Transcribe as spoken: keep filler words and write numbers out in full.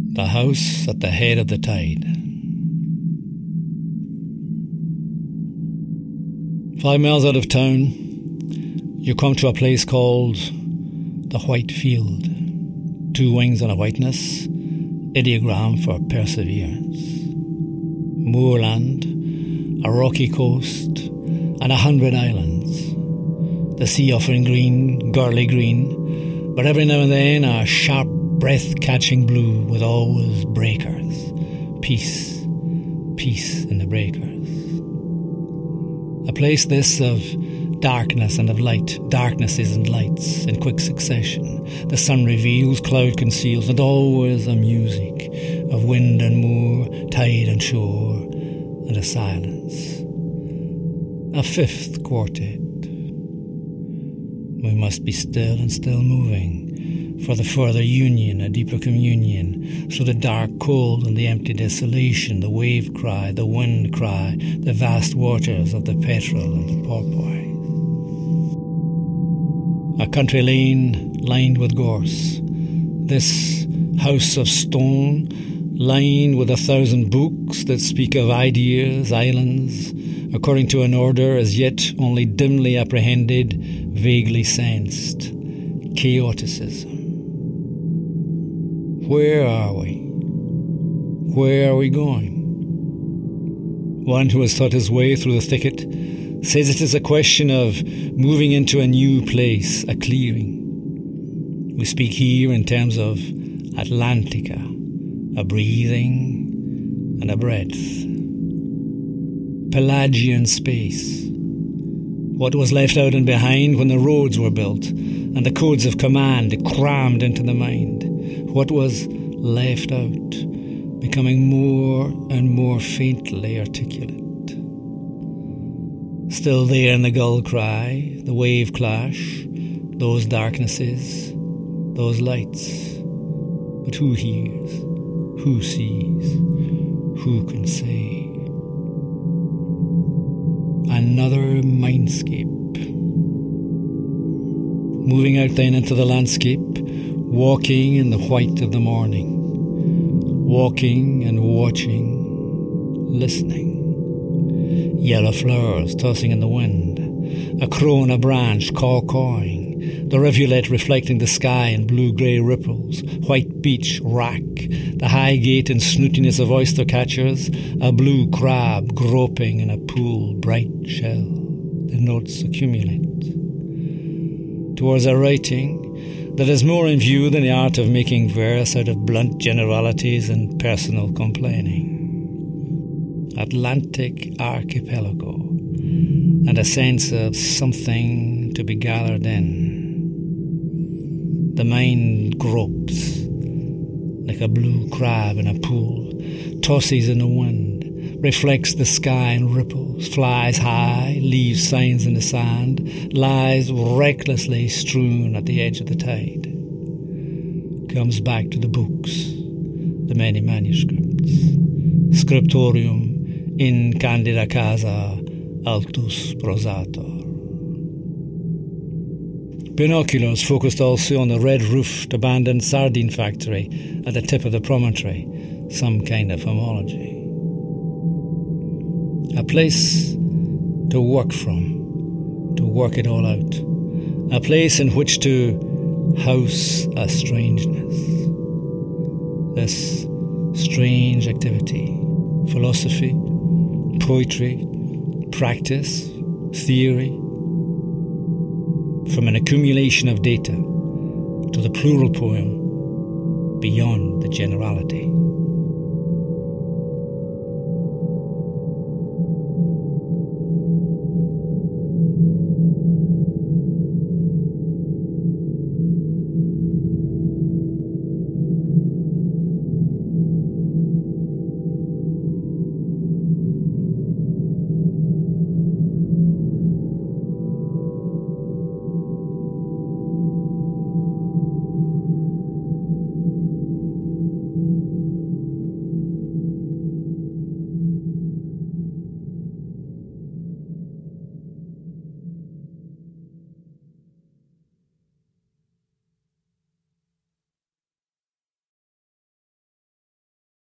The house at the head of the tide. Five miles out of town, you come to a place called the White Field. Two wings on a whiteness, ideogram for perseverance. Moorland, a rocky coast, and a hundred islands. The sea offering green, girly green, but every now and then a sharp, breath-catching blue with always breakers. Peace, peace in the breakers. A place this of darkness and of light, darknesses and lights in quick succession. The sun reveals, cloud conceals, and always a music of wind and moor, tide and shore, and a silence. A fifth quartet. We must be still and still moving, for the further union, a deeper communion, through the dark cold and the empty desolation, the wave cry, the wind cry, the vast waters of the petrel and the porpoise. A country lane lined with gorse. This house of stone, lined with a thousand books that speak of ideas, islands, according to an order as yet only dimly apprehended, vaguely sensed. Chaoticism. Where are we? Where are we going? One who has thought his way through the thicket says it is a question of moving into a new place, a clearing. We speak here in terms of Atlantica, a breathing and a breath. Pelagian space. What was left out and behind when the roads were built and the codes of command crammed into the mind. What was left out, becoming more and more faintly articulate. Still there in the gull cry, the wave clash, those darknesses, those lights. But who hears? Who sees? Who can say? Another mindscape. Moving out then into the landscape, walking in the white of the morning, walking and watching, listening. Yellow flowers tossing in the wind, a crow on a branch caw-cawing, the rivulet reflecting the sky in blue-grey ripples, white beach wrack, the high gate and snootiness of oyster catchers, a blue crab groping in a pool, bright shell. The notes accumulate. Towards a writing that is more in view than the art of making verse out of blunt generalities and personal complaining. Atlantic archipelago, and a sense of something to be gathered in. The mind gropes like a blue crab in a pool, tosses in the wind, reflects the sky in ripples, flies high, leaves signs in the sand, lies recklessly strewn at the edge of the tide. Comes back to the books, the many manuscripts. Scriptorium in candida casa altus prosator. Binoculars focused also on the red-roofed abandoned sardine factory at the tip of the promontory, some kind of homology. A place to work from, to work it all out. A place in which to house a strangeness. This strange activity, philosophy, poetry, practice, theory, from an accumulation of data to the plural poem beyond the generality.